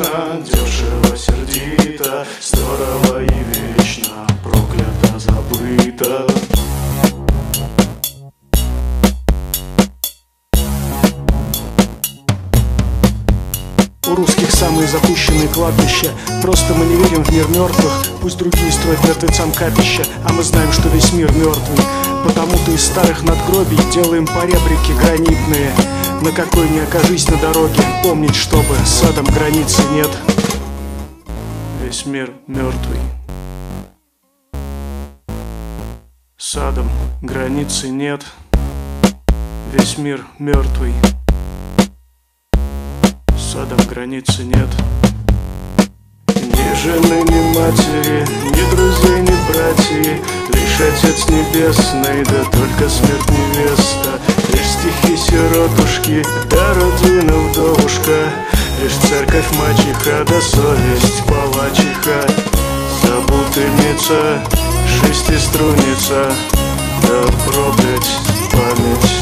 беспечно, дешево, сердито, здорово и вечно, проклято, забыто. У русских самые запущенные кладбища. Просто мы не верим в мир мертвых. Пусть другие строят мертвецам капища, а мы знаем, что весь мир мертвый. Потому-то из старых надгробий делаем поребрики гранитные. На какой не окажись на дороге, помнить, чтобы с адом границы нет. Весь мир мертвый. С адом границы нет. Весь мир мертвый. С адом границы нет. Ни жены, ни матери, ни друзей, ни братьев, лишь Отец Небесный, да только смерть невеста. Лишь стихи сиротушки, да родина вдовушка, лишь церковь мачеха, да совесть палачиха. Забутыльница, шестиструнница, да проклять память.